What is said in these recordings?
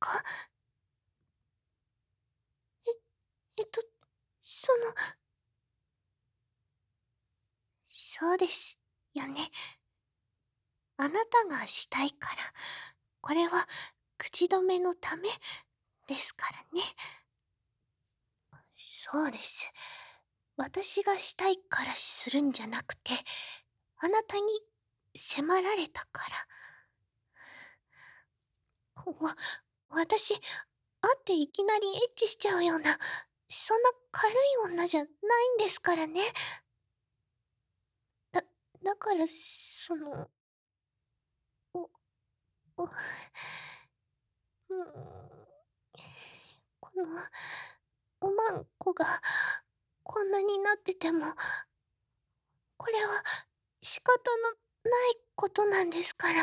か？え、えっと、その、そうですよね。あなたがしたいから、これは口止めのためですからね。そうです。私がしたいからするんじゃなくて、あなたに迫られたから。私、会っていきなりエッチしちゃうような、そんな軽い女じゃないんですからね。だ、だから、お、お、うん、この、おまんこが、こんなになってても、これは仕方のないことなんですから。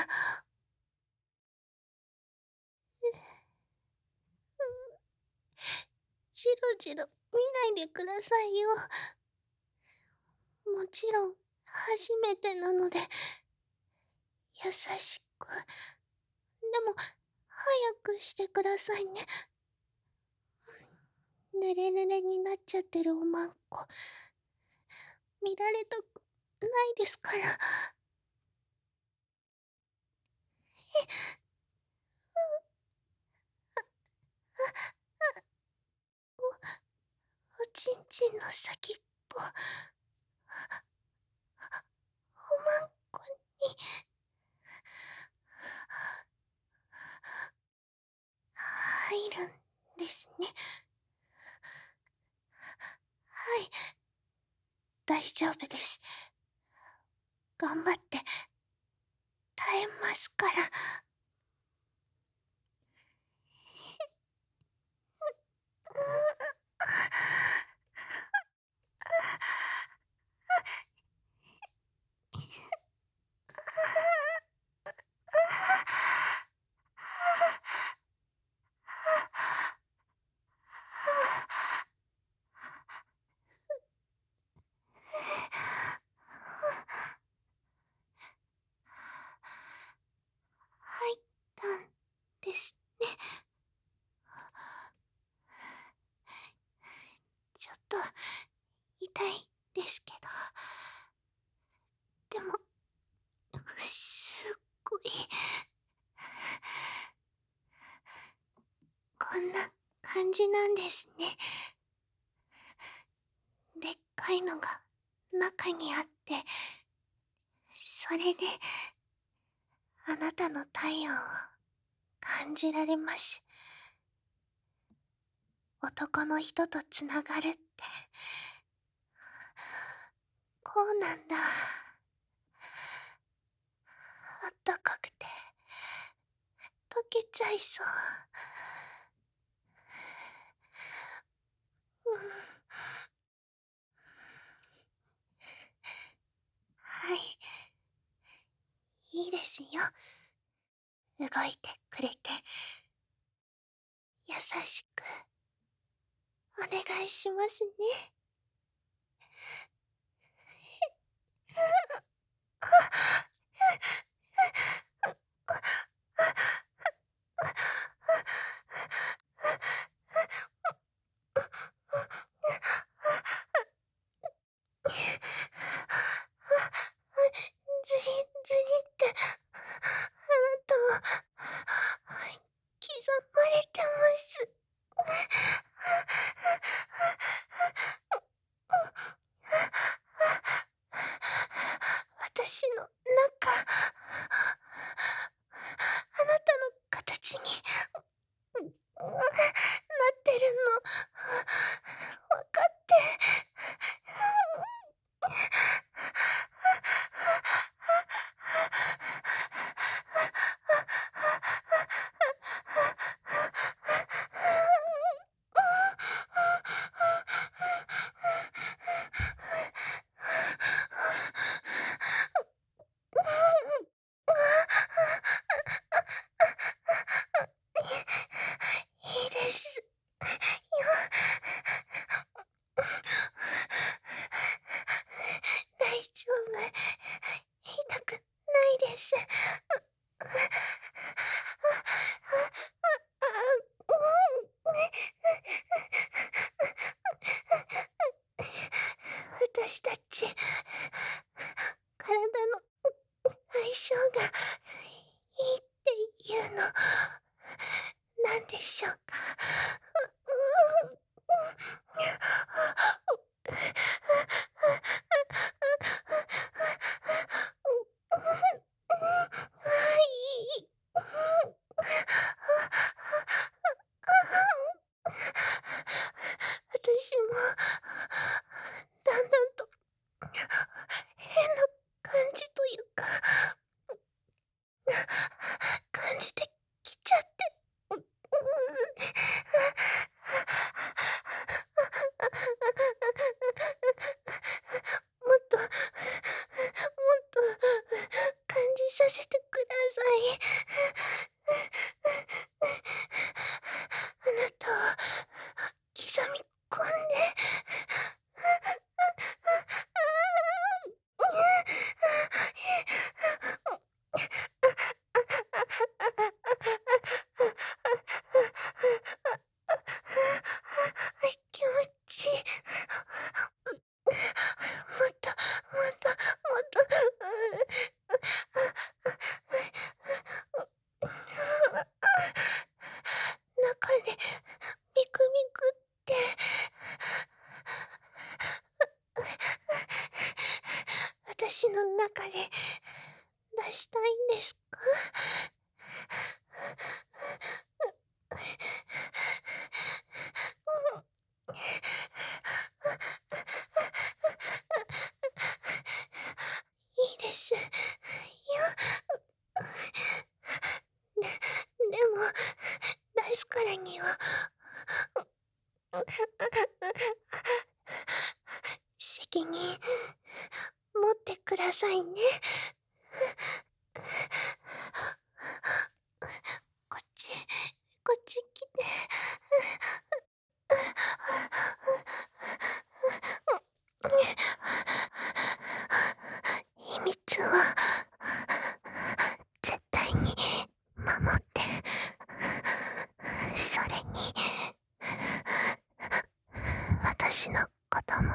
じろじろ見ないでくださいよ。もちろん、初めてなので、優しく。でも、早くしてくださいね。ぬれぬれになっちゃってるおまんこ、見られたくないですから。おちんちんの先っぽ、おまんこに、入るんですね。はい、大丈夫です。頑張って耐えますから。入ったんですね。ちょっと痛いですけど、でもすっごい、こんな感じなんですね。でっかいのが中にあって、それであなたの体温を感じられます。男の人とつながるってこうなんだ。あったかくて溶けちゃいそう。うん、はい、いいですよ。動いてくれて。優しくお願いしますね。ずりずりって、あなたは刻まれてます。 象がいいっていうの、なんでしょうか？うう私もだんだんと変な感じというか、感じてきちゃって。もっと、もっと感じさせてください。あなたを刻み込んで。気持ちいい。もっと、もっと、もっと、中でビクビクって。私の中で出したいんですか？いいです。よ。でも、出すからには責任持ってくださいね。こっち、こっち来て。秘密は絶対に守って。それに私のことも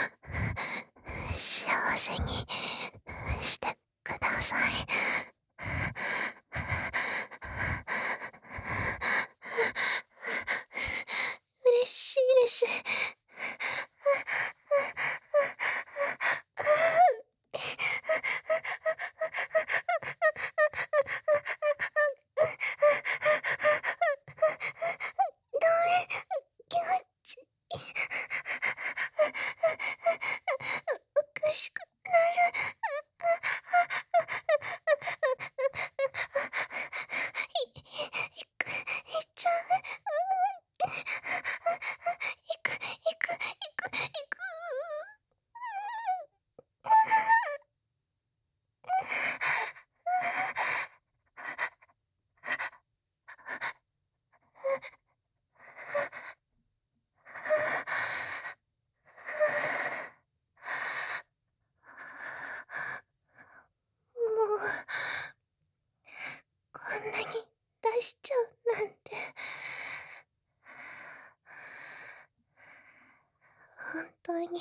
幸せにしてください。嬉しいです。ダメ、気持ちいい。おかしくなる。いっちゃう。いく、いく、いく、いく。もう、こんなに出しちゃうなんて。本当に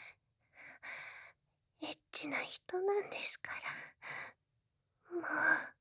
エッチな人なんですから。もう。